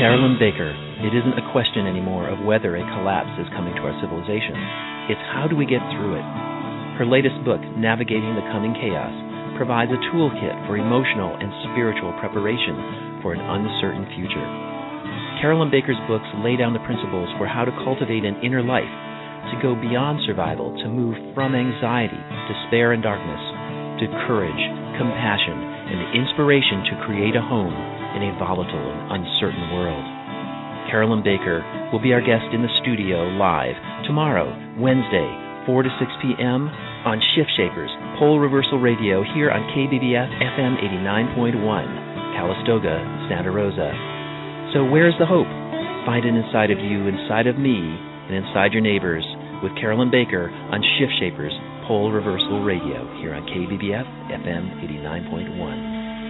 Carolyn Baker, it isn't a question anymore of whether a collapse is coming to our civilization. It's how do we get through it? Her latest book, Navigating the Coming Chaos, provides a toolkit for emotional and spiritual preparation for an uncertain future. Carolyn Baker's books lay down the principles for how to cultivate an inner life, to go beyond survival, to move from anxiety, despair, and darkness, to courage, compassion, and the inspiration to create a home in a volatile and uncertain world. Carolyn Baker will be our guest in the studio live tomorrow, Wednesday, 4 to 6 p.m. on Shift Shapers, Pole Reversal Radio here on KBBF FM 89.1, Calistoga, Santa Rosa. So where's the hope? Find it inside of you, inside of me, and inside your neighbors with Carolyn Baker on Shift Shapers, Pole Reversal Radio here on KBBF FM 89.1.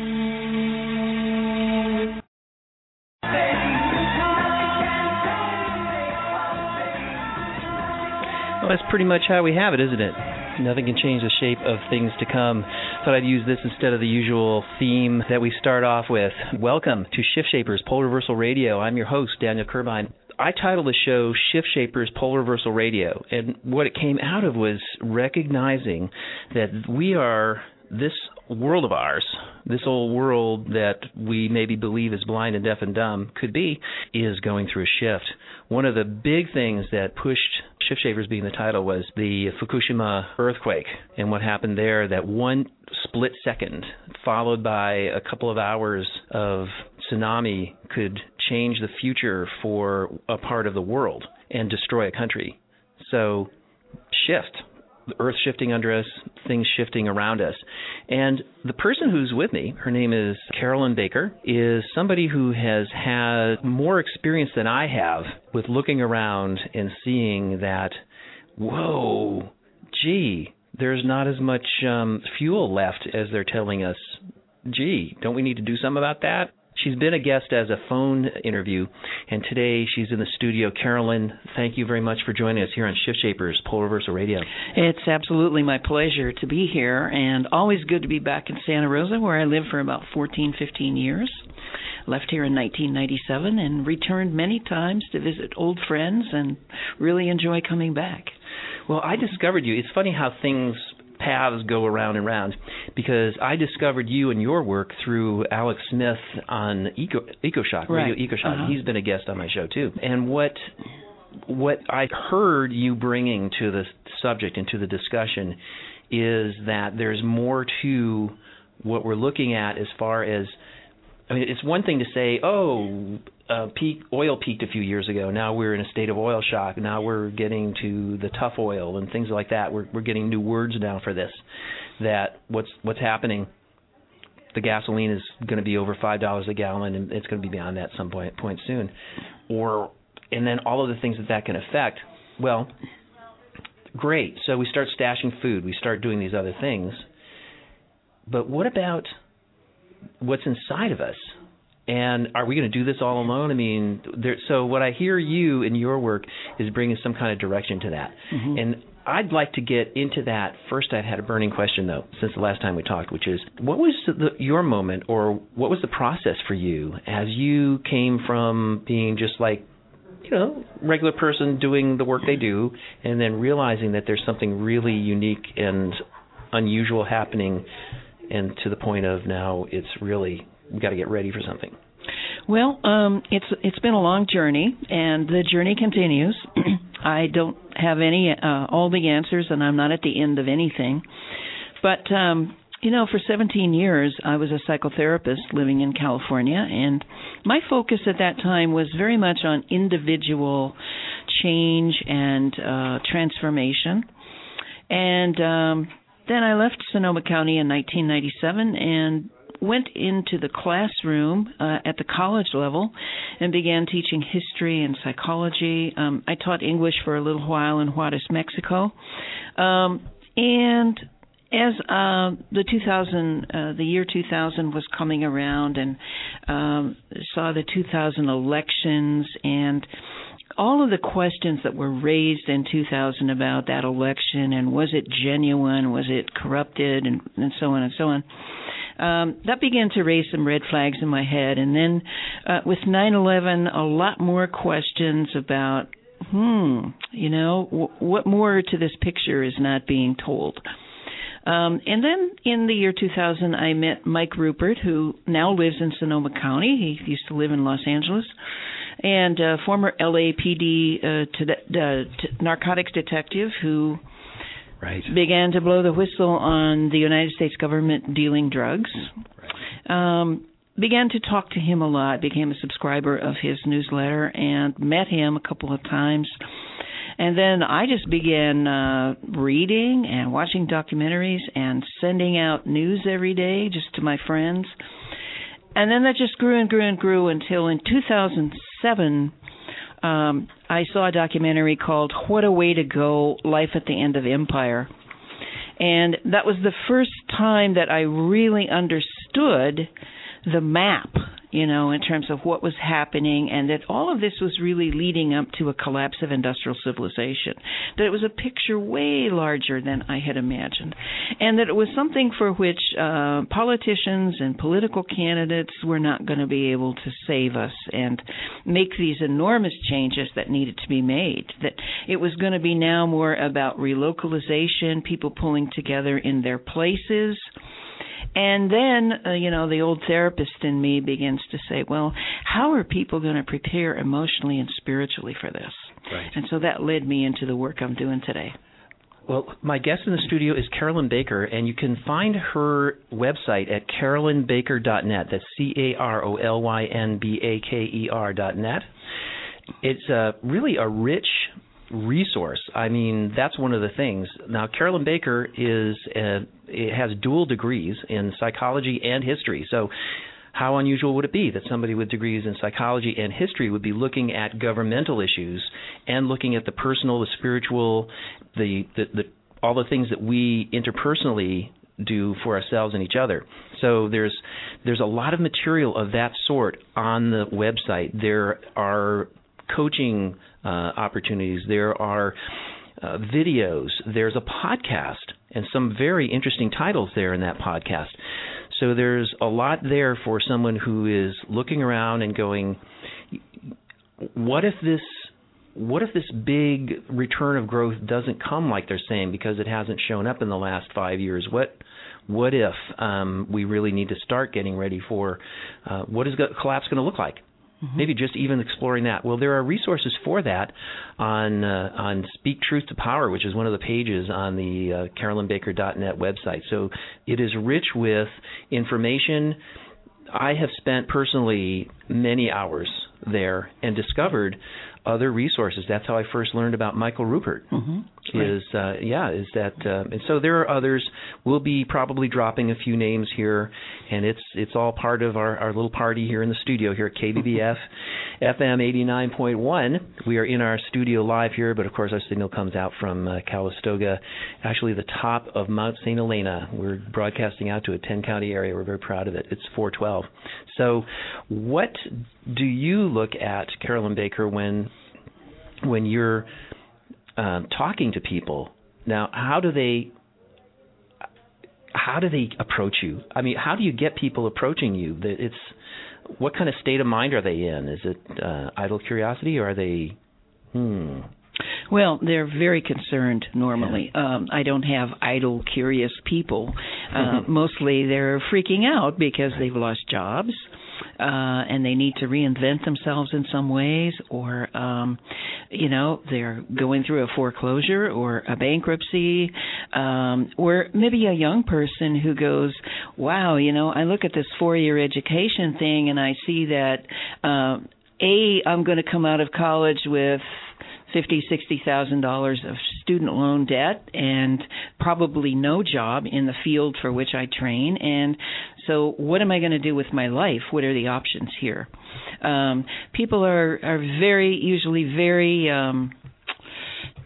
Well, that's pretty much how we have it, isn't it? Nothing can change the shape of things to come. Thought I'd use this instead of the usual theme that we start off with. Welcome to Shift Shapers, Pole Reversal Radio. I'm your host, Daniel Kurbine. I titled the show Shift Shapers, Pole Reversal Radio, and what it came out of was recognizing that we are, this world of ours, this old world that we maybe believe is blind and deaf and dumb, could be, is going through a shift. One of the big things that pushed Shift Shapers being the title was the Fukushima earthquake and what happened there, that one split second followed by a couple of hours of tsunami could change the future for a part of the world and destroy a country. So shift. The earth shifting under us, things shifting around us. And the person who's with me, her name is Carolyn Baker, is somebody who has had more experience than I have with looking around and seeing that, whoa, gee, there's not as much fuel left as they're telling us. Gee, don't we need to do something about that? She's been a guest as a phone interview, and today she's in the studio. Carolyn, thank you very much for joining us here on Shift Shapers, Pole Reversal Radio. It's absolutely my pleasure to be here, and always good to be back in Santa Rosa, where I lived for about 15 years. Left here in 1997 and returned many times to visit old friends and really enjoy coming back. Well, I discovered you. It's funny how paths go around and round, because I discovered you and your work through Alex Smith on EcoShock, right. Radio EcoShock. He's been a guest on my show too. And what I heard you bringing to the subject and to the discussion is that there's more to what we're looking at as far as, I mean, it's one thing to say, oil peaked a few years ago. Now we're in a state of oil shock. Now we're getting to the tough oil and things like that. We're getting new words now for this. That what's happening? The gasoline is going to be over $5 a gallon, and it's going to be beyond that some point soon. And then all of the things that can affect. Well, great. So we start stashing food. We start doing these other things. But what about what's inside of us? And are we going to do this all alone? I mean, so what I hear you in your work is bringing some kind of direction to that. Mm-hmm. And I'd like to get into that. First, I had a burning question, though, since the last time we talked, which is, what was your moment, or what was the process for you as you came from being just like, regular person doing the work they do, and then realizing that there's something really unique and unusual happening, and to the point of now it's really, we got to get ready for something? Well, it's been a long journey, and the journey continues. I don't have all the answers, and I'm not at the end of anything. But for 17 years, I was a psychotherapist living in California, and my focus at that time was very much on individual change and transformation. And then I left Sonoma County in 1997 and went into the classroom at the college level and began teaching history and psychology. I taught English for a little while in Juarez, Mexico. And as the year 2000 was coming around, and saw the 2000 elections and all of the questions that were raised in 2000 about that election, and was it genuine, was it corrupted, and so on and so on, that began to raise some red flags in my head. And then with 9/11, a lot more questions about, what more to this picture is not being told. And then in the year 2000, I met Mike Ruppert, who now lives in Sonoma County. He used to live in Los Angeles. And former LAPD narcotics detective who began to blow the whistle on the United States government dealing drugs. Began to talk to him a lot, became a subscriber of his newsletter, and met him a couple of times. And then I just began reading and watching documentaries and sending out news every day just to my friends. And then that just grew and grew and grew until in 2007, I saw a documentary called What a Way to Go, Life at the End of Empire. And that was the first time that I really understood the map, in terms of what was happening, and that all of this was really leading up to a collapse of industrial civilization, that it was a picture way larger than I had imagined, and that it was something for which politicians and political candidates were not going to be able to save us and make these enormous changes that needed to be made, that it was going to be now more about relocalization, people pulling together in their places. And then, the old therapist in me begins to say, well, how are people going to prepare emotionally and spiritually for this? Right. And so that led me into the work I'm doing today. Well, my guest in the studio is Carolyn Baker, and you can find her website at carolynbaker.net. That's CarolynBaker.net. It's really a rich resource. I mean, that's one of the things. Now, Carolyn Baker has dual degrees in psychology and history. So how unusual would it be that somebody with degrees in psychology and history would be looking at governmental issues and looking at the personal, the spiritual, the all the things that we interpersonally do for ourselves and each other. So there's a lot of material of that sort on the website. There are coaching opportunities. There are videos. There's a podcast and some very interesting titles there in that podcast. So there's a lot there for someone who is looking around and going, what if this big return of growth doesn't come like they're saying because it hasn't shown up in the last 5 years? What if we really need to start getting ready for what is collapse going to look like? Maybe just even exploring that. Well, there are resources for that on Speak Truth to Power, which is one of the pages on the carolynbaker.net website. So it is rich with information. I have spent personally many hours there and discovered other resources. That's how I first learned about Michael Ruppert. And so there are others. We'll be probably dropping a few names here, and it's all part of our little party here in the studio here at KBBF FM 89.1. We are in our studio live here, but of course our signal comes out from Calistoga, actually the top of Mount St. Helena. We're broadcasting out to a 10-county area. We're very proud of it. It's 412. So what do you look at, Carolyn Baker, when you're talking to people? Now, how do they approach you? I mean, how do you get people approaching you? What kind of state of mind are they in? Is it idle curiosity, or are they? Well, they're very concerned normally. Yeah. I don't have idle, curious people. Mostly they're freaking out because they've lost jobs. And they need to reinvent themselves in some ways, or, they're going through a foreclosure or a bankruptcy, or maybe a young person who goes, wow, I look at this 4-year education thing and I see that, I'm going to come out of college with $50,000-$60,000 of student loan debt and probably no job in the field for which I train. And so what am I going to do with my life? What are the options here? People are usually very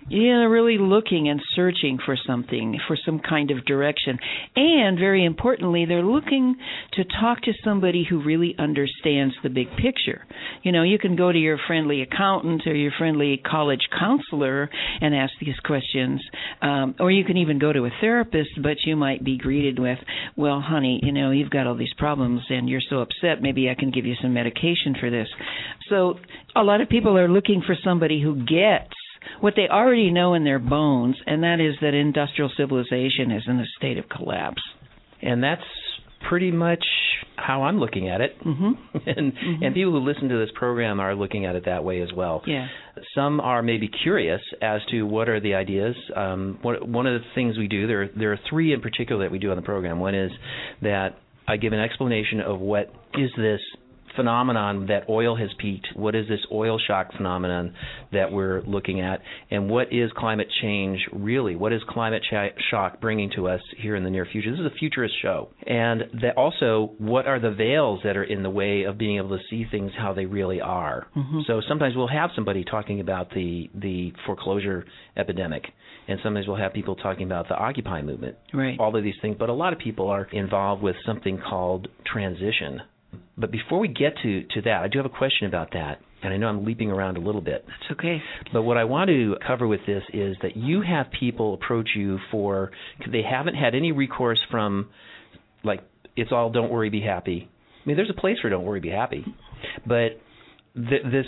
They're really looking and searching for something, for some kind of direction. And very importantly, they're looking to talk to somebody who really understands the big picture. You can go to your friendly accountant or your friendly college counselor and ask these questions, or you can even go to a therapist, but you might be greeted with, well, honey, you've got all these problems and you're so upset, maybe I can give you some medication for this. So a lot of people are looking for somebody who gets what they already know in their bones, and that is that industrial civilization is in a state of collapse. And that's pretty much how I'm looking at it. And people who listen to this program are looking at it that way as well. Yeah. Some are maybe curious as to what are the ideas. One of the things we do, there are three in particular that we do on the program. One is that I give an explanation of what is this phenomenon that oil has peaked, what is this oil shock phenomenon that we're looking at, and what is climate change really? What is climate shock bringing to us here in the near future? This is a futurist show. And that also, what are the veils that are in the way of being able to see things how they really are? So sometimes we'll have somebody talking about the foreclosure epidemic, and sometimes we'll have people talking about the Occupy movement, right. All of these things. But a lot of people are involved with something called transition. But before we get to that, I do have a question about that, and I know I'm leaping around a little bit. That's okay. But what I want to cover with this is that you have people approach you they haven't had any recourse from, like, it's all don't worry, be happy. I mean, there's a place for don't worry, be happy. But this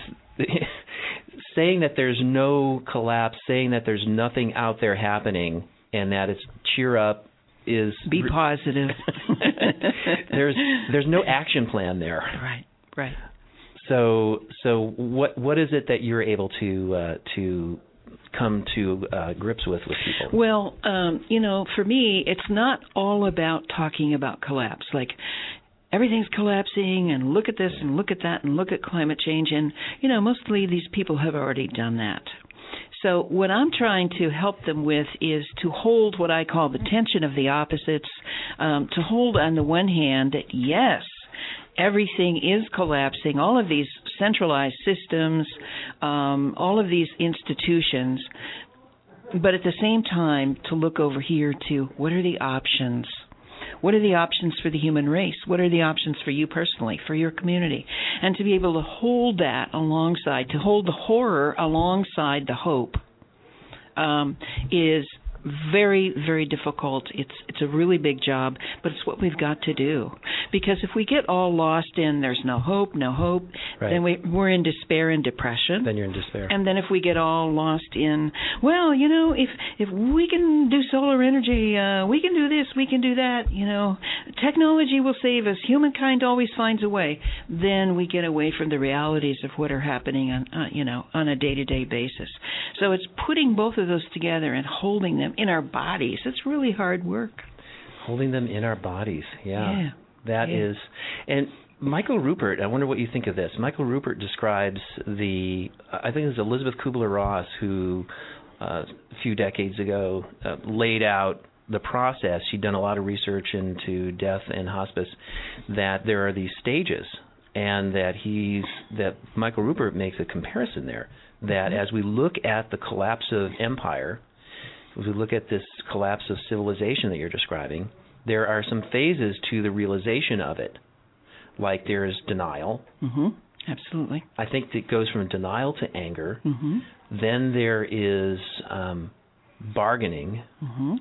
saying that there's no collapse, saying that there's nothing out there happening, and that it's cheer up, is be positive. There's no action plan there. Right. So what is it that you're able to come to grips with people? Well, for me, it's not all about talking about collapse. Like, everything's collapsing, and look at this, and look at that, and look at climate change. And, mostly these people have already done that. So what I'm trying to help them with is to hold what I call the tension of the opposites, to hold on the one hand that, yes, everything is collapsing, all of these centralized systems, all of these institutions, but at the same time to look over here to what are the options? What are the options for the human race? What are the options for you personally, for your community? And to be able to hold that alongside, to hold the horror alongside the hope, is very, very difficult. It's a really big job, but it's what we've got to do. Because if we get all lost in there's no hope, right. Then we're in despair and depression. Then you're in despair. And then if we get all lost in, well, if we can do solar energy, we can do this, we can do that, technology will save us, humankind always finds a way, then we get away from the realities of what are happening on a day-to-day basis. So it's putting both of those together and holding them in our bodies. It's really hard work. Holding them in our bodies, yeah. That is, and Michael Ruppert, I wonder what you think of this. Michael Ruppert describes I think it was Elizabeth Kubler-Ross who a few decades ago laid out the process. She'd done a lot of research into death and hospice, that there are these stages, and that Michael Ruppert makes a comparison there, that as we look at the collapse of empire, as we look at this collapse of civilization that you're describing, there are some phases to the realization of it. Like there's denial. Absolutely. I think it goes from denial to anger. Then there is bargaining.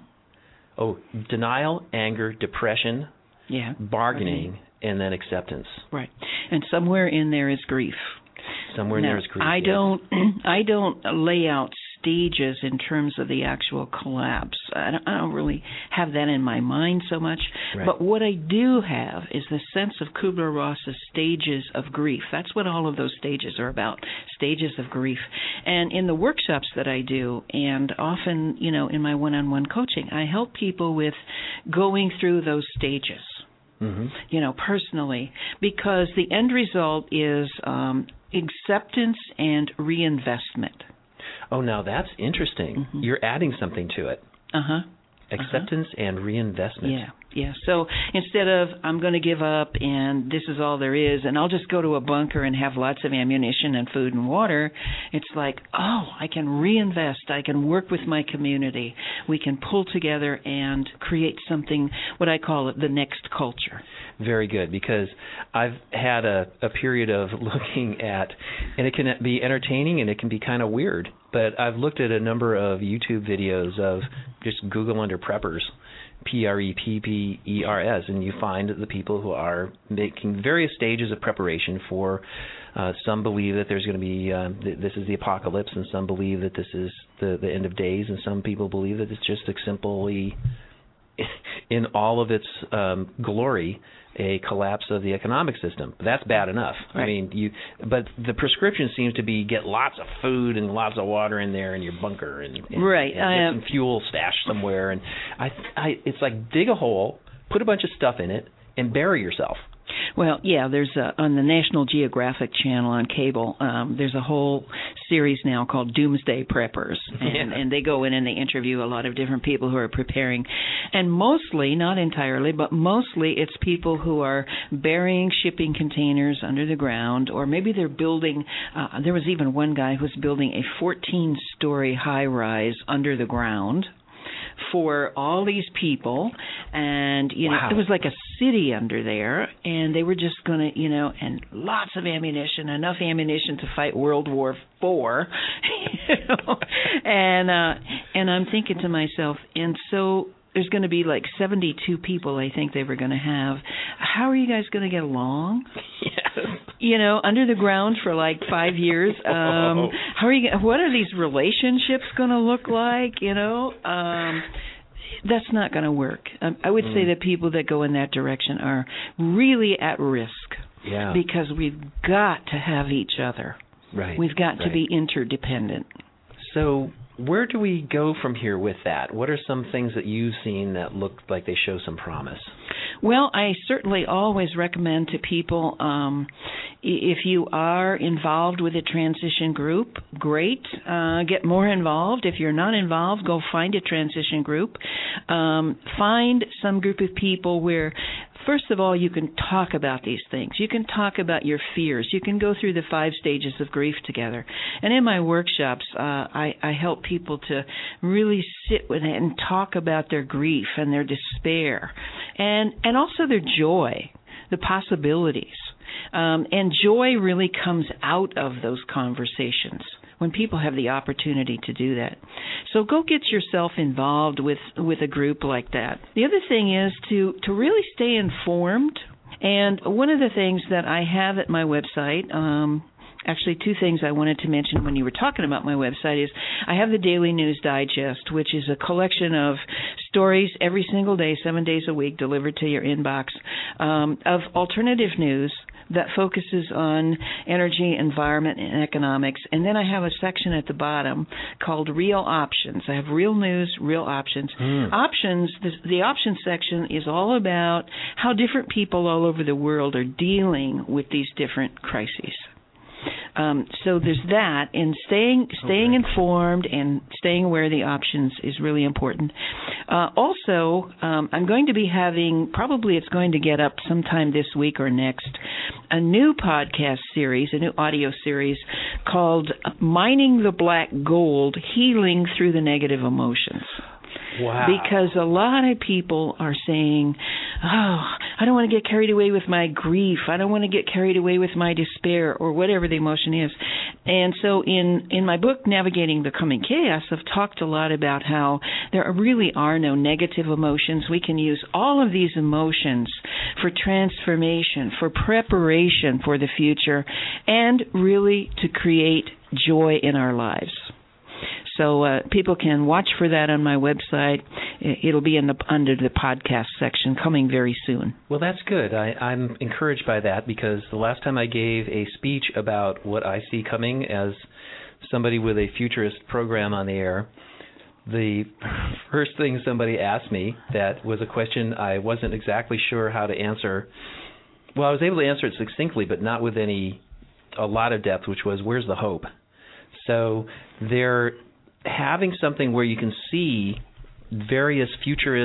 Denial, anger, depression, bargaining, and then acceptance. Right. And somewhere in there is grief. There is grief. I don't lay out stages in terms of the actual collapse. I don't really have that in my mind so much. Right. But what I do have is the sense of Kubler-Ross's stages of grief. That's what all of those stages are about, stages of grief. And in the workshops that I do, and often, in my one-on-one coaching, I help people with going through those stages, personally, because the end result is acceptance and reinvestment. Oh, now that's interesting. You're adding something to it. Acceptance and reinvestment. Yeah. So instead of I'm going to give up and this is all there is and I'll just go to a bunker and have lots of ammunition and food and water, it's like, oh, I can reinvest. I can work with my community. We can pull together and create something, what I call it, the next culture. Very good, because I've had a period of looking at, and it can be entertaining and it can be kind of weird, but I've looked at a number of YouTube videos of just Google under preppers, Preppers, and you find the people who are making various stages of preparation for, some believe that there's going to be, this is the apocalypse, and some believe that this is the end of days, and some people believe that it's just simply, in all of its glory, a collapse of the economic system. That's bad enough. Right. I mean, but the prescription seems to be get lots of food and lots of water in there in your bunker and right. get some fuel stashed somewhere. And it's like dig a hole, put a bunch of stuff in it, and bury yourself. Well, yeah, there's on the National Geographic Channel on cable, there's a whole series now called Doomsday Preppers, and they go in and they interview a lot of different people who are preparing, and mostly, not entirely, but mostly it's people who are burying shipping containers under the ground, or maybe they're building, there was even one guy who was building a 14-story high-rise under the ground for all these people, and wow. It was like a city under there, and they were just going to, and lots of ammunition, enough ammunition to fight World War IV, and I'm thinking to myself, and so there's going to be like 72 people I think they were going to have. How are you guys going to get along? Yes. Under the ground for like 5 years. How are you? What are these relationships going to look like? That's not going to work. I would say that people that go in that direction are really at risk. Yeah. Because we've got to have each other. Right. We've got to be interdependent. So where do we go from here with that? What are some things that you've seen that look like they show some promise? Well, I certainly always recommend to people, if you are involved with a transition group, great, get more involved. If you're not involved, go find a transition group. Find some group of people where, first of all, you can talk about these things. You can talk about your fears. You can go through the 5 stages of grief together. And in my workshops, I help people to really sit with it and talk about their grief and their despair and also their joy, the possibilities. And joy really comes out of those conversations when people have the opportunity to do that. So go get yourself involved with a group like that. The other thing is to really stay informed. And one of the things that I have at my website, actually 2 things I wanted to mention when you were talking about my website is I have the Daily News Digest, which is a collection of stories every single day, 7 days a week, delivered to your inbox, of alternative news that focuses on energy, environment, and economics. And then I have a section at the bottom called Real Options. I have real news, real options. Options, the options section is all about how different people all over the world are dealing with these different crises. So there's that, and staying informed and staying aware of the options is really important. Also, I'm going to be having, probably it's going to get up sometime this week or next, a new podcast series, a new audio series called Mining the Black Gold, Healing Through the Negative Emotions. Wow. Because a lot of people are saying, oh, I don't want to get carried away with my grief. I don't want to get carried away with my despair or whatever the emotion is. And so in my book, Navigating Becoming Chaos, I've talked a lot about how there really are no negative emotions. We can use all of these emotions for transformation, for preparation for the future, and really to create joy in our lives. So people can watch for that on my website. It'll be under the podcast section coming very soon. Well, that's good. I'm encouraged by that because the last time I gave a speech about what I see coming as somebody with a futurist program on the air, the first thing somebody asked me that was a question I wasn't exactly sure how to answer. Well, I was able to answer it succinctly, but not with a lot of depth, which was, where's the hope? So they're having something where you can see various futurist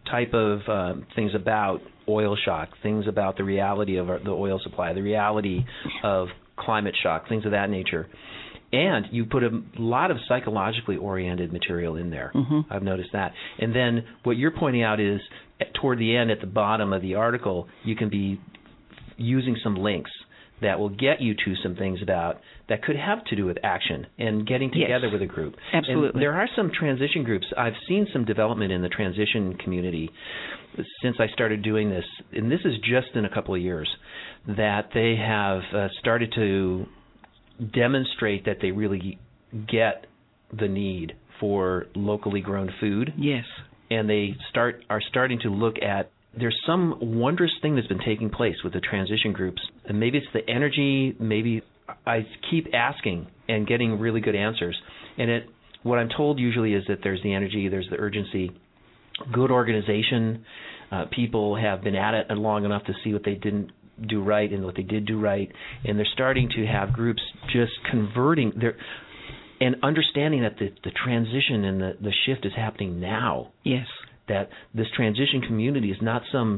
type of things about oil shock, things about the reality of the oil supply, the reality of climate shock, things of that nature. And you put a lot of psychologically oriented material in there. Mm-hmm. I've noticed that. And then what you're pointing out is toward the end, at the bottom of the article, you can be using some links that will get you to some things about that could have to do with action and getting together with a group. Absolutely. And there are some transition groups. I've seen some development in the transition community since I started doing this, and this is just in a couple of years, that they have started to demonstrate that they really get the need for locally grown food. Yes. And they are starting to look at, there's some wondrous thing that's been taking place with the transition groups. And maybe it's the energy, maybe I keep asking and getting really good answers. And what I'm told usually is that there's the energy, there's the urgency, good organization. People have been at it long enough to see what they didn't do right and what they did do right. And they're starting to have groups just converting and understanding that the transition and the shift is happening now. Yes. That this transition community is not some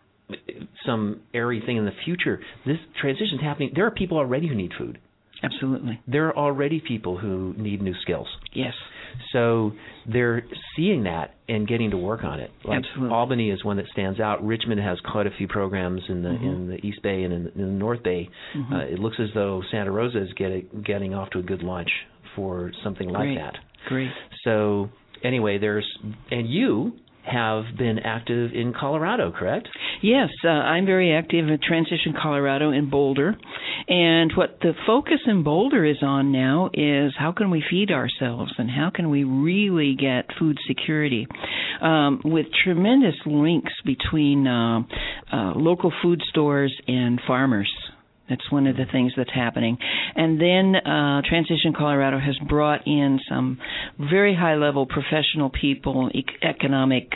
airy thing in the future. This transition is happening. There are people already who need food. Absolutely. There are already people who need new skills. Yes. So they're seeing that and getting to work on it. Like Absolutely. Albany is one that stands out. Richmond has quite a few programs in the East Bay and in the North Bay. Mm-hmm. It looks as though Santa Rosa is getting off to a good launch for something like that. Great. So anyway, and you have been active in Colorado, correct? Yes, I'm very active in Transition Colorado in Boulder. And what the focus in Boulder is on now is how can we feed ourselves and how can we really get food security with tremendous links between local food stores and farmers. That's one of the things that's happening. And then Transition Colorado has brought in some very high-level professional people, economic,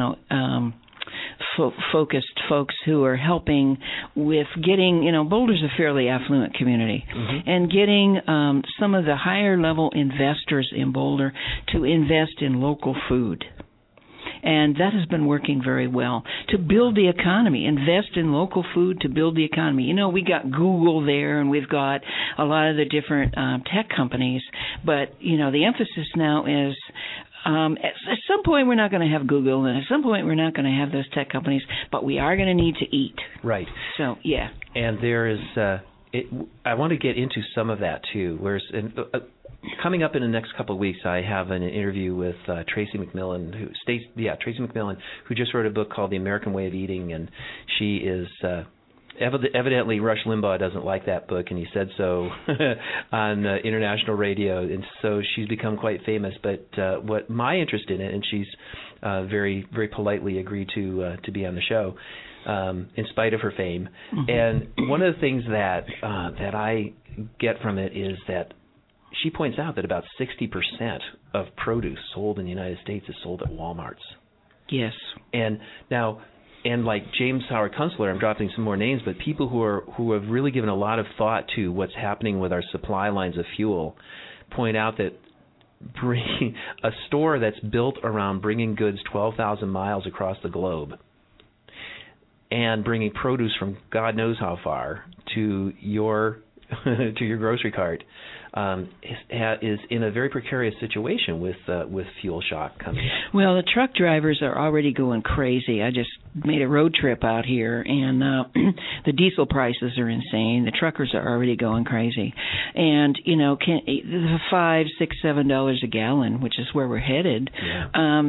focused folks who are helping with getting, Boulder's a fairly affluent community, and getting some of the higher-level investors in Boulder to invest in local food. And that has been working very well to build the economy, invest in local food to build the economy. We got Google there and we've got a lot of the different tech companies, but, the emphasis now is at some point we're not going to have Google and at some point we're not going to have those tech companies, but we are going to need to eat. Right. So, yeah. And there is, I want to get into some of that too, coming up in the next couple of weeks, I have an interview with Tracy McMillan, who just wrote a book called The American Way of Eating, and she is evidently Rush Limbaugh doesn't like that book, and he said so on international radio, and so she's become quite famous. But what my interest in it, and she's very very politely agreed to be on the show, in spite of her fame. Mm-hmm. And one of the things that I get from it is that she points out that about 60% of produce sold in the United States is sold at Walmarts. Yes. And like James Howard Kunstler, I'm dropping some more names, but people who have really given a lot of thought to what's happening with our supply lines of fuel point out that bringing a store that's built around bringing goods 12,000 miles across the globe and bringing produce from God knows how far to your grocery cart is in a very precarious situation with fuel shock coming up. Well, the truck drivers are already going crazy. I just made a road trip out here, and the diesel prices are insane. The truckers are already going crazy, and the $5, $6, $7 a gallon, which is where we're headed. Yeah.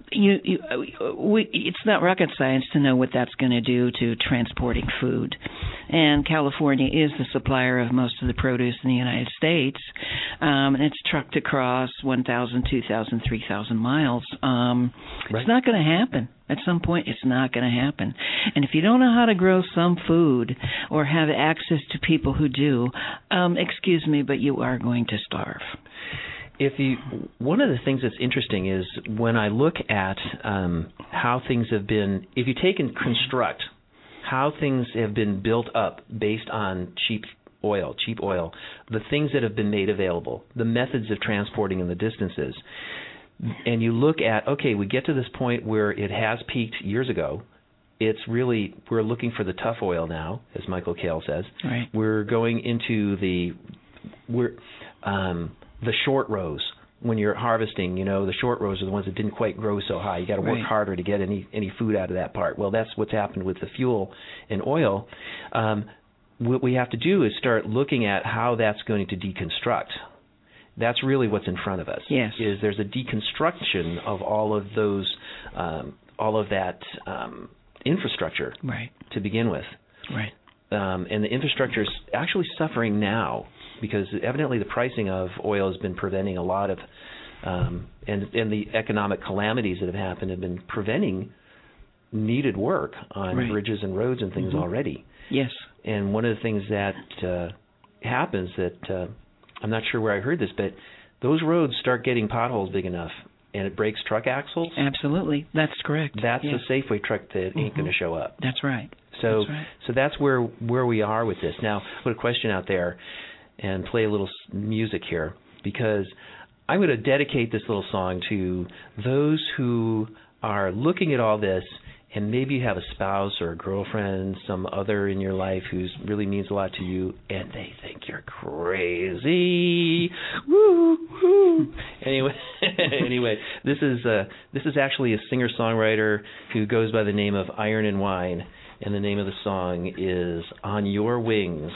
It's not rocket science to know what that's going to do to transporting food, and California is the supplier of most of the produce in the United States. And it's trucked across 1,000, 2,000, 3,000 miles. Right. It's not going to happen. At some point, it's not going to happen. And if you don't know how to grow some food or have access to people who do, excuse me, but you are going to starve. One of the things that's interesting is when I look at how things have been, if you take and construct how things have been built up based on cheap oil, the things that have been made available, the methods of transporting and the distances, and you look at, okay, we get to this point where it has peaked years ago. It's really, we're looking for the tough oil now, as Michael Kale says. Right. We're going into the short rows. When you're harvesting, the short rows are the ones that didn't quite grow so high. You got to work harder to get any food out of that part. Well, that's what's happened with the fuel and oil. What we have to do is start looking at how that's going to deconstruct. That's really what's in front of us. Yes. Is there's a deconstruction of all of those, all of that infrastructure to begin with. Right. And the infrastructure is actually suffering now, because evidently the pricing of oil has been preventing a lot of, and the economic calamities that have happened have been preventing needed work on bridges and roads and things already. Yes. And one of the things that happens that, I'm not sure where I heard this, but those roads start getting potholes big enough and it breaks truck axles. Absolutely. That's correct. That's a Safeway truck that ain't going to show up. That's right. So that's where we are with this. Now, put a question out there and play a little music here, because I'm going to dedicate this little song to those who are looking at all this, and maybe you have a spouse or a girlfriend, some other in your life who really means a lot to you, and they think you're crazy. Woo, woo. Anyway, this is actually a singer-songwriter who goes by the name of Iron and Wine, and the name of the song is On Your Wings.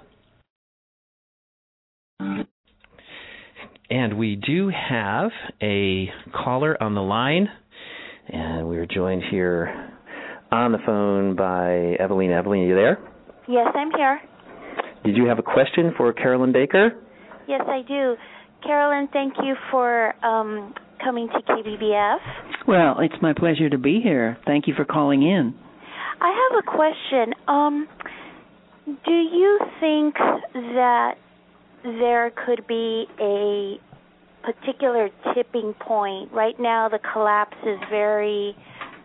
And we do have a caller on the line, and we're joined here on the phone by Evelyn. Evelyn, are you there? Yes, I'm here. Did you have a question for Carolyn Baker? Yes, I do. Carolyn, thank you for coming to KBBF. Well, it's my pleasure to be here. Thank you for calling in. I have a question. Do you think that there could be a particular tipping point? Right now the collapse is very,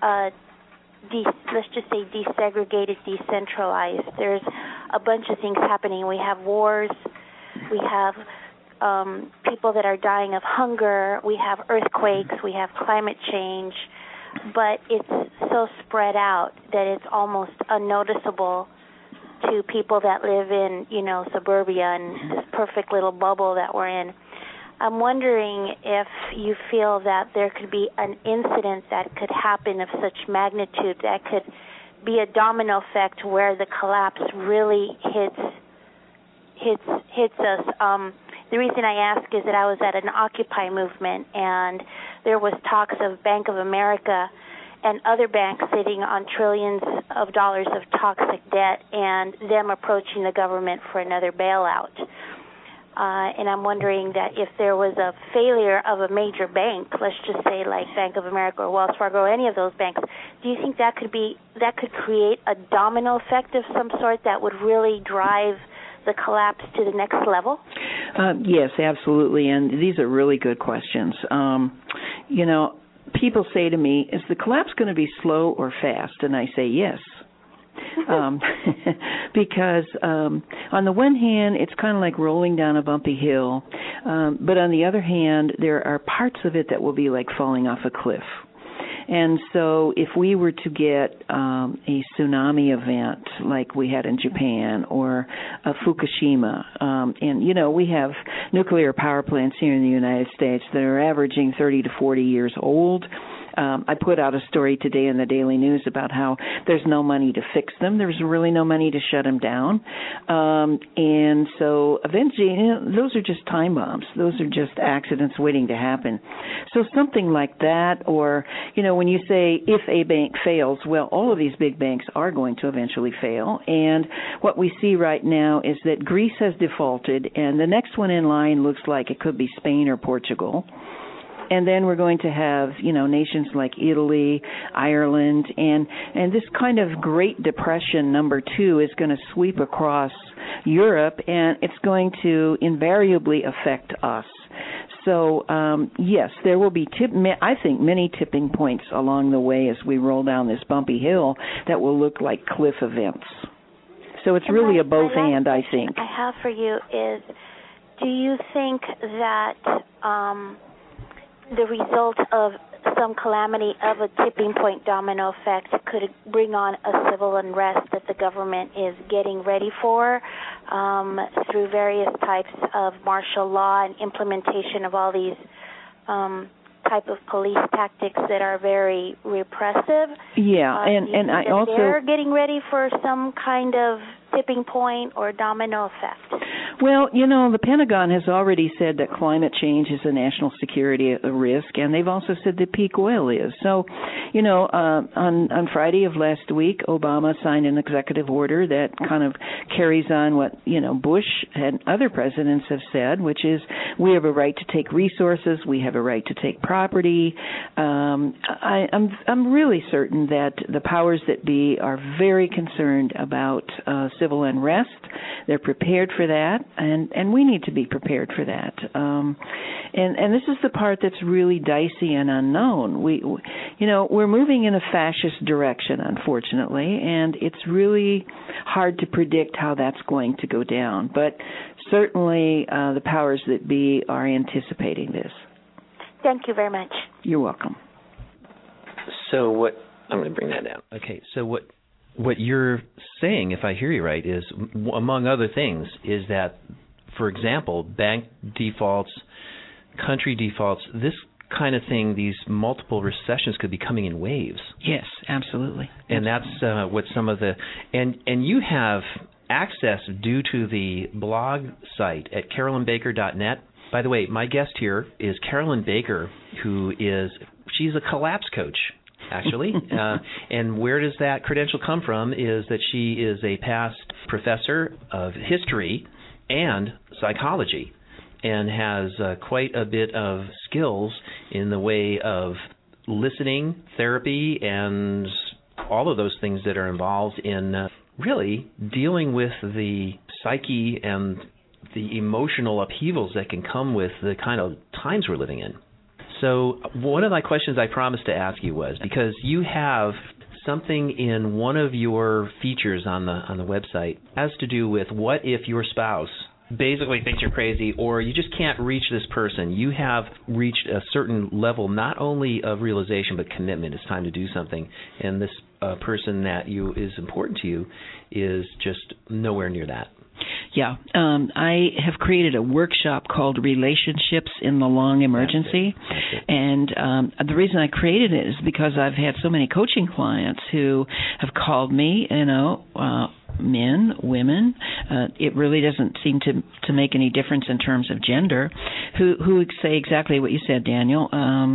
let's just say desegregated, decentralized. There's a bunch of things happening. We have wars. We have people that are dying of hunger. We have earthquakes. We have climate change. But it's so spread out that it's almost unnoticeable to people that live in, suburbia and this perfect little bubble that we're in. I'm wondering if you feel that there could be an incident that could happen of such magnitude that could be a domino effect where the collapse really hits us. The reason I ask is that I was at an Occupy movement, and there was talks of Bank of America and other banks sitting on trillions of dollars of toxic debt and them approaching the government for another bailout. And I'm wondering that if there was a failure of a major bank, let's just say like Bank of America or Wells Fargo or any of those banks, do you think that could create a domino effect of some sort that would really drive the collapse to the next level? Yes, absolutely. And these are really good questions. People say to me, is the collapse going to be slow or fast? And I say yes. Because on the one hand, it's kind of like rolling down a bumpy hill. But on the other hand, there are parts of it that will be like falling off a cliff. And so if we were to get a tsunami event like we had in Japan or a Fukushima, and, we have nuclear power plants here in the United States that are averaging 30 to 40 years old. I put out a story today in the Daily News about how there's no money to fix them. There's really no money to shut them down. And so eventually, those are just time bombs. Those are just accidents waiting to happen. So something like that, or, when you say if a bank fails, well, all of these big banks are going to eventually fail. And what we see right now is that Greece has defaulted, and the next one in line looks like it could be Spain or Portugal. And then we're going to have, nations like Italy, Ireland, and this kind of Great Depression number 2 is going to sweep across Europe, and it's going to invariably affect us. So, yes, there will be, I think, many tipping points along the way as we roll down this bumpy hill that will look like cliff events. So it's really a both and, I think. I have for you is, do you think that the result of some calamity of a tipping point domino effect could bring on a civil unrest that the government is getting ready for through various types of martial law and implementation of all these type of police tactics that are very repressive. Yeah, and I also... They're getting ready for some kind of tipping point or domino effect. Well, the Pentagon has already said that climate change is a national security risk, and they've also said that peak oil is. So, on Friday of last week, Obama signed an executive order that kind of carries on what, Bush and other presidents have said, which is we have a right to take resources, we have a right to take property. I'm really certain that the powers that be are very concerned about civil unrest. They're prepared for that, and we need to be prepared for that. And this is the part that's really dicey and unknown. We're moving in a fascist direction, unfortunately, and it's really hard to predict how that's going to go down. But certainly the powers that be are anticipating this. Thank you very much. You're welcome. So I'm going to bring that down. Okay, so what you're saying, if I hear you right, is, among other things, is that, for example, bank defaults, country defaults, this kind of thing, these multiple recessions could be coming in waves. Yes, absolutely. And that's what some of the... And you have access due to the blog site at carolynbaker.net. By the way, my guest here is Carolyn Baker, she's a collapse coach, actually. And where does that credential come from is that she is a past professor of history and psychology and has quite a bit of skills in the way of listening, therapy, and all of those things that are involved in really dealing with the psyche and the emotional upheavals that can come with the kind of times we're living in. So one of my questions I promised to ask you was, because you have something in one of your features on the website has to do with what if your spouse basically thinks you're crazy or you just can't reach this person. You have reached a certain level not only of realization but commitment. It's time to do something. And this person that is important to you is just nowhere near that. Yeah. I have created a workshop called Relationships in the Long Emergency. That's it. And the reason I created it is because I've had so many coaching clients who have called me, men, women, it really doesn't seem to make any difference in terms of gender, who say exactly what you said, Daniel.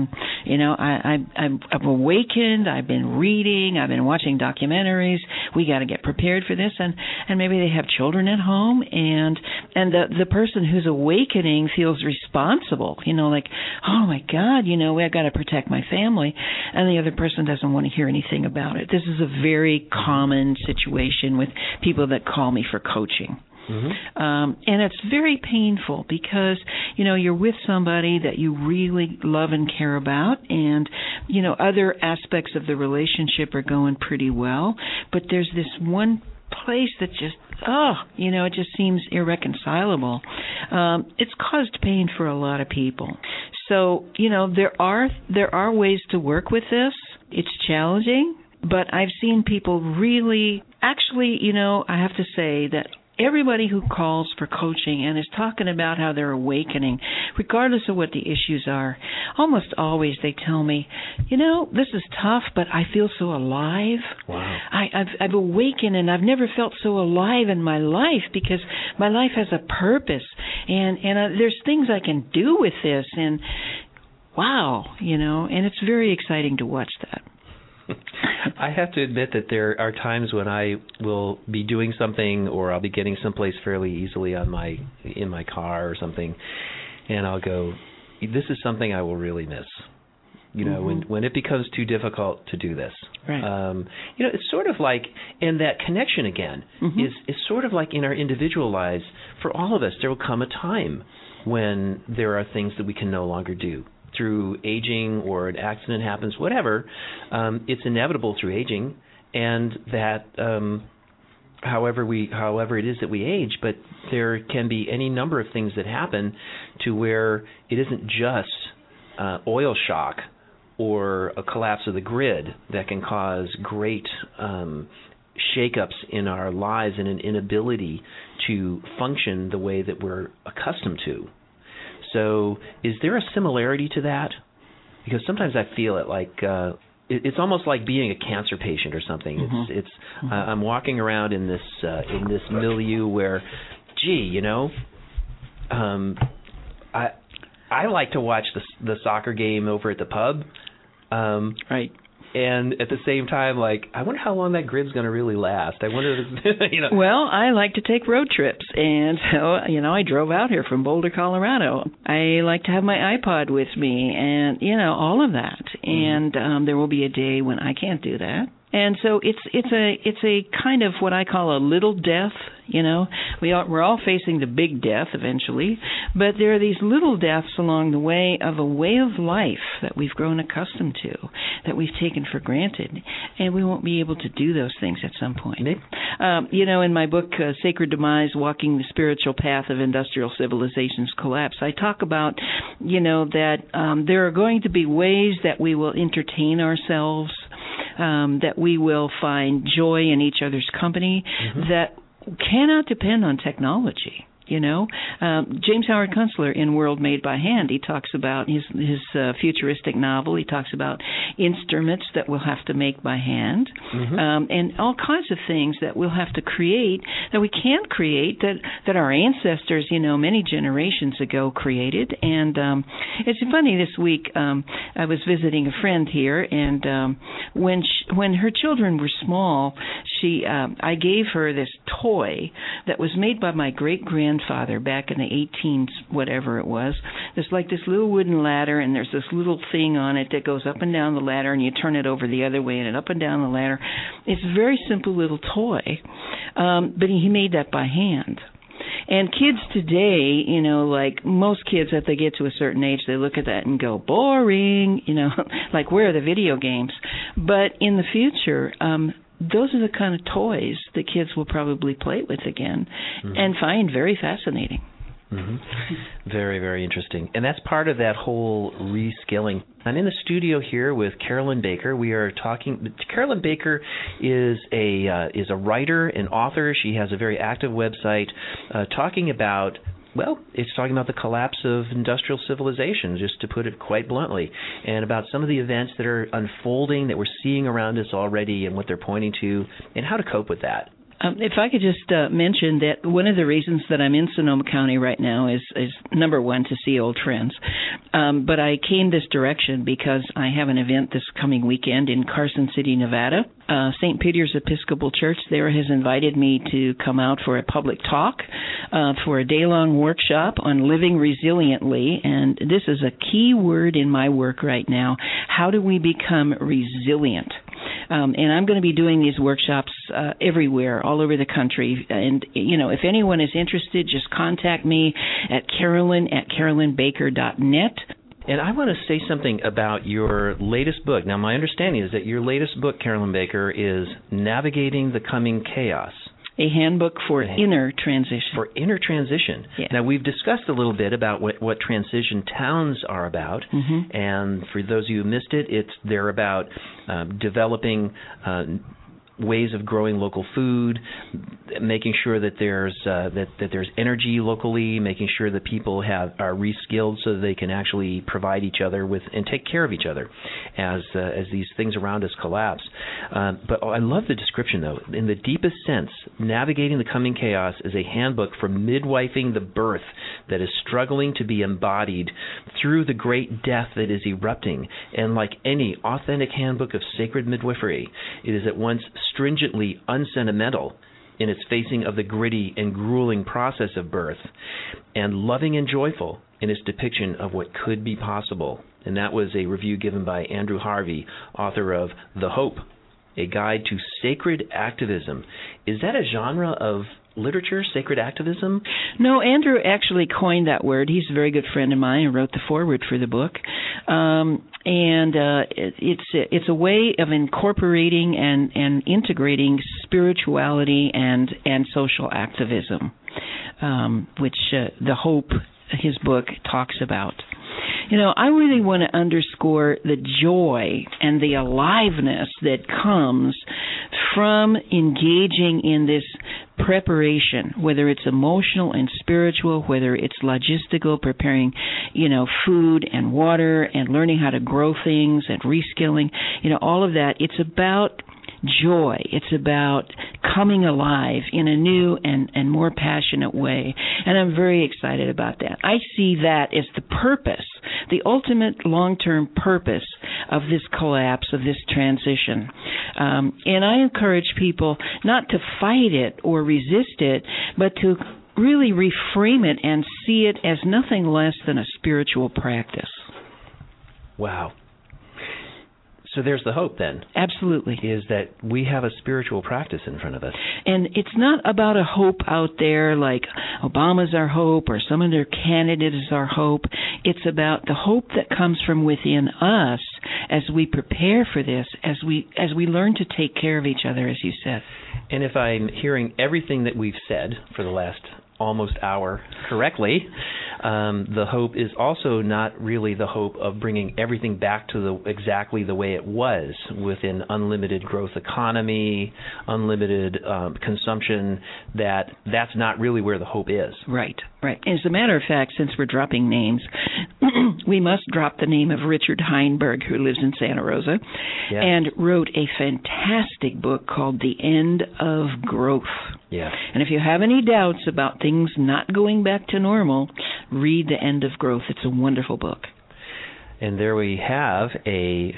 I've awakened, I've been reading, I've been watching documentaries, we got to get prepared for this, and maybe they have children at home, and the person who's awakening feels responsible, like, oh my God, I've got to protect my family, and the other person doesn't want to hear anything about it. This is a very common situation with people that call me for coaching. Mm-hmm. And it's very painful because, you're with somebody that you really love and care about, and, other aspects of the relationship are going pretty well, but there's this one place that just, it just seems irreconcilable. It's caused pain for a lot of people. So, there are ways to work with this. It's challenging, but I've seen people really, actually, I have to say that everybody who calls for coaching and is talking about how they're awakening, regardless of what the issues are, almost always they tell me, this is tough, but I feel so alive. Wow. I've awakened, and I've never felt so alive in my life because my life has a purpose, and there's things I can do with this, and wow, and it's very exciting to watch that. I have to admit that there are times when I will be doing something, or I'll be getting someplace fairly easily in my car or something, and I'll go, this is something I will really miss. When it becomes too difficult to do this. Right. It's sort of like, and that connection again is sort of like in our individual lives. For all of us, there will come a time when there are things that we can no longer do. Through aging or an accident happens, whatever, it's inevitable through aging, and that however it is that we age, but there can be any number of things that happen to where it isn't just oil shock or a collapse of the grid that can cause great shakeups in our lives and an inability to function the way that we're accustomed to. So is there a similarity to that? Because sometimes I feel it like it's almost like being a cancer patient or something. Mm-hmm. I'm walking around in this milieu where, I like to watch the soccer game over at the pub. Right. And at the same time, like, I wonder how long that grid's going to really last. I wonder if it's, Well, I like to take road trips. And so, I drove out here from Boulder, Colorado. I like to have my iPod with me and, all of that. Mm-hmm. And there will be a day when I can't do that. And so it's a kind of what I call a little death. We're all facing the big death eventually, but there are these little deaths along the way of a way of life that we've grown accustomed to, that we've taken for granted, and we won't be able to do those things at some point. In my book, Sacred Demise, Walking the Spiritual Path of Industrial Civilization's Collapse, I talk about, that there are going to be ways that we will entertain ourselves, that we will find joy in each other's company, mm-hmm. that cannot depend on technology. James Howard Kunstler in World Made by Hand, he talks about his futuristic novel. He talks about instruments that we'll have to make by hand, mm-hmm. And all kinds of things that we'll have to create that we can't create that our ancestors, many generations ago created. And it's funny, this week I was visiting a friend here, and when her children were small, I gave her this toy that was made by my great-grandfather back in the 18s, whatever it was. There's like this little wooden ladder, and there's this little thing on it that goes up and down the ladder, and you turn it over the other way and up and down the ladder. It's a very simple little toy, but he made that by hand. And kids today, like most kids, if they get to a certain age, they look at that and go, boring, like where are the video games? But in the future, those are the kind of toys that kids will probably play with again, mm-hmm. and find very fascinating. Mm-hmm. Very, very interesting. And that's part of that whole reskilling. I'm in the studio here with Carolyn Baker. We are talking. Carolyn Baker is a writer and author. She has a very active website talking about the collapse of industrial civilization, just to put it quite bluntly, and about some of the events that are unfolding that we're seeing around us already and what they're pointing to and how to cope with that. If I could just mention that one of the reasons that I'm in Sonoma County right now is number one, to see old friends. But I came this direction because I have an event this coming weekend in Carson City, Nevada. St. Peter's Episcopal Church there has invited me to come out for a public talk for a day-long workshop on living resiliently. And this is a key word in my work right now. How do we become resilient? And I'm going to be doing these workshops everywhere, all over the country. And, if anyone is interested, just contact me at carolyn@carolynbaker.net. And I want to say something about your latest book. Now, my understanding is that your latest book, Carolyn Baker, is Navigating the Coming Chaos. A handbook for inner transition. For inner transition. Yeah. Now, we've discussed a little bit about what transition towns are about. Mm-hmm. And for those of you who missed it, they're about developing ways of growing local food, making sure that there's energy locally, making sure that people are reskilled so that they can actually provide each other with and take care of each other as these things around us collapse. But I love the description, though. In the deepest sense, Navigating the Coming Chaos is a handbook for midwifing the birth that is struggling to be embodied through the great death that is erupting. And like any authentic handbook of sacred midwifery, it is at once stringently unsentimental in its facing of the gritty and grueling process of birth, and loving and joyful in its depiction of what could be possible. And that was a review given by Andrew Harvey, author of The Hope, A Guide to Sacred Activism. Is that a genre of literature, sacred activism? No, Andrew actually coined that word. He's a very good friend of mine and wrote the foreword for the book. It's a way of incorporating and integrating spirituality and social activism, which The Hope, his book, talks about. I really want to underscore the joy and the aliveness that comes from engaging in this preparation, whether it's emotional and spiritual, whether it's logistical, preparing, food and water and learning how to grow things and reskilling, all of that. It's about joy. It's about coming alive in a new and more passionate way. And I'm very excited about that. I see that as the purpose, the ultimate long-term purpose of this collapse, of this transition. And I encourage people not to fight it or resist it, but to really reframe it and see it as nothing less than a spiritual practice. Wow. So there's the hope then. Absolutely. Is that we have a spiritual practice in front of us. And it's not about a hope out there like Obama's our hope or some other candidate is our hope. It's about the hope that comes from within us as we prepare for this, as we learn to take care of each other, as you said. And if I'm hearing everything that we've said for the last almost hour correctly, the hope is also not really the hope of bringing everything back to exactly the way it was with an unlimited growth economy, unlimited consumption. That's not really where the hope is. Right. As a matter of fact, since we're dropping names, we must drop the name of Richard Heinberg, who lives in Santa Rosa, and wrote a fantastic book called The End of Growth. Yeah. And if you have any doubts about things not going back to normal, read The End of Growth. It's a wonderful book. And there we have a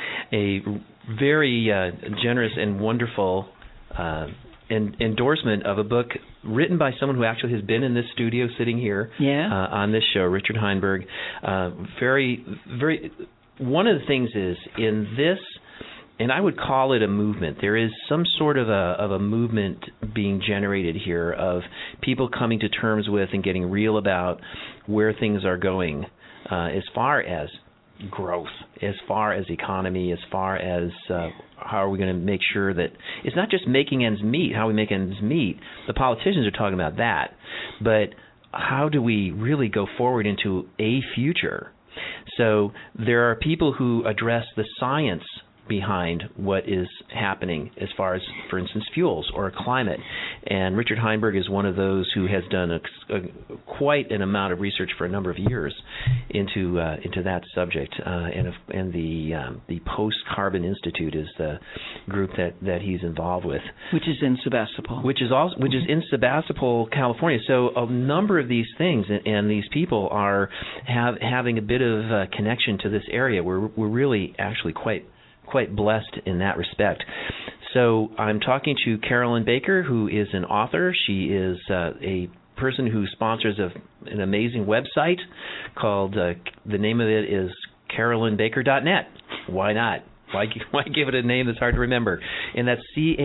very generous and wonderful endorsement of a book written by someone who actually has been in this studio sitting here on this show, Richard Heinberg. Very, very. One of the things is in this, and I would call it a movement. There is some sort of a movement being generated here of people coming to terms with and getting real about where things are going as far as growth, as far as economy, as far as how are we going to make sure that it's not just making ends meet, how we make ends meet. The politicians are talking about that. But how do we really go forward into a future? So there are people who address the science behind what is happening as far as, for instance, fuels or climate. And Richard Heinberg is one of those who has done quite an amount of research for a number of years into that subject. And the Post-Carbon Institute is the group that he's involved with, which is in Sebastopol. Which is in Sebastopol, California. So a number of these things and these people are having a bit of connection to this area. We're really actually quite blessed in that respect. So I'm talking to Carolyn Baker, who is an author. She is a person who sponsors an amazing website called, the name of it is carolynbaker.net. Why not? Why give it a name that's hard to remember? And that's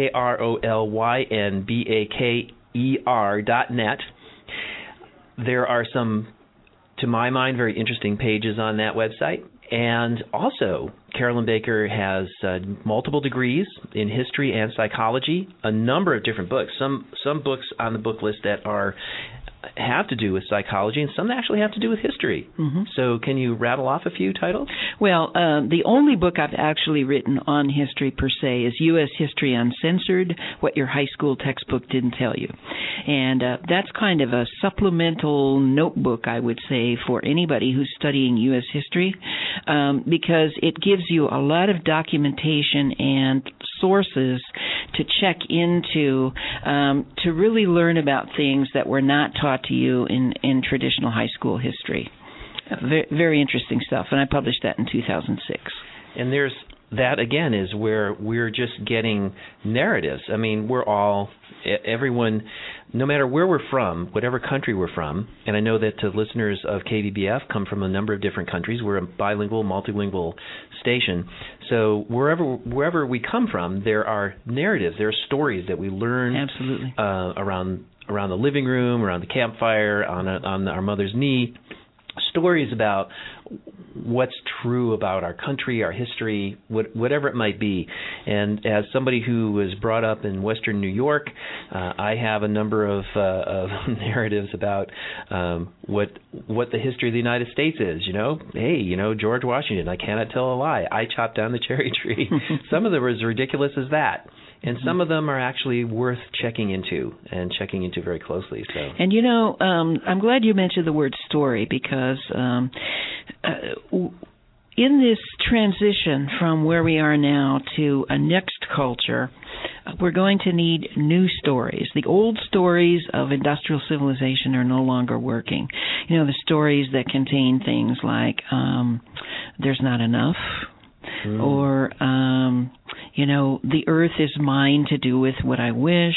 CarolynBaker.net. There are some, to my mind, very interesting pages on that website. And also, Carolyn Baker has multiple degrees in history and psychology, a number of different books. Some books on the book list that have to do with psychology, and some that actually have to do with history. Mm-hmm. So can you rattle off a few titles? Well, the only book I've actually written on history per se is U.S. History Uncensored, What Your High School Textbook Didn't Tell You. And that's kind of a supplemental notebook, I would say, for anybody who's studying U.S. history, because it gives you a lot of documentation and sources to check into to really learn about things that were not taught to you in traditional high school history. Very, very interesting stuff, and I published that in 2006. And that again is where we're just getting narratives. I mean, everyone, no matter where we're from, whatever country we're from, and I know that listeners of KBBF come from a number of different countries. We're a bilingual, multilingual station. So wherever we come from, there are narratives, there are stories that we learn. Absolutely. Around the living room, around the campfire, on our mother's knee, stories about what's true about our country, our history, whatever it might be. And as somebody who was brought up in Western New York, I have a number of narratives about what the history of the United States is. Hey, George Washington, I cannot tell a lie. I chopped down the cherry tree. Some of them are as ridiculous as that. And some of them are actually worth checking into very closely. So. And I'm glad you mentioned the word story, because in this transition from where we are now to a next culture, we're going to need new stories. The old stories of industrial civilization are no longer working. The stories that contain things like there's not enough, or the earth is mine to do with what I wish.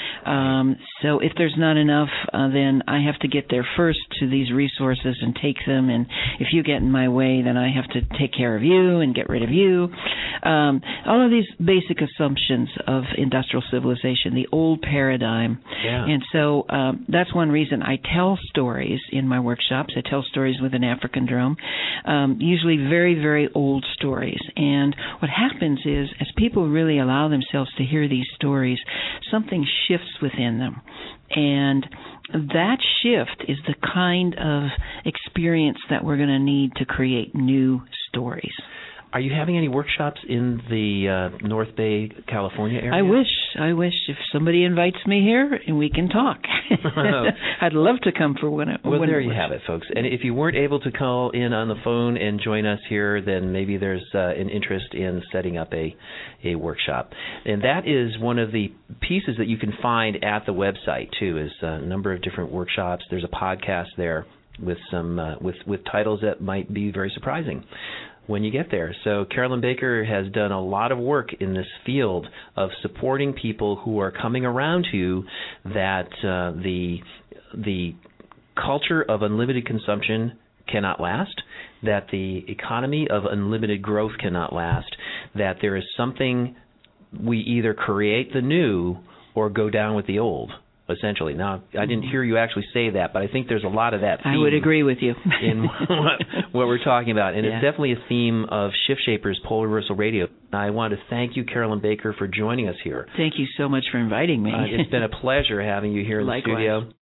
So if there's not enough, then I have to get there first to these resources and take them. And if you get in my way, then I have to take care of you and get rid of you. All of these basic assumptions of industrial civilization, the old paradigm. Yeah. And so that's one reason I tell stories in my workshops. I tell stories with an African drum, usually very, very old stories. And what happens is, as people really allow themselves to hear these stories, something shifts within them. And that shift is the kind of experience that we're going to need to create new stories. Are you having any workshops in the North Bay, California area? I wish if somebody invites me here and we can talk. I'd love to come for one. Well, there you have it, folks. And if you weren't able to call in on the phone and join us here, then maybe there's an interest in setting up a workshop. And that is one of the pieces that you can find at the website, too, is a number of different workshops. There's a podcast there with some with titles that might be very surprising when you get there. So Carolyn Baker has done a lot of work in this field of supporting people who are coming around to that the culture of unlimited consumption cannot last, that the economy of unlimited growth cannot last, that there is something we either create the new or go down with the old. Essentially. Now, I didn't hear you actually say that, but I think there's a lot of that theme. I would agree with you. in what we're talking about. And It's definitely a theme of Shift Shapers Pole Reversal Radio. I want to thank you, Carolyn Baker, for joining us here. Thank you so much for inviting me. It's been a pleasure having you here in the studio.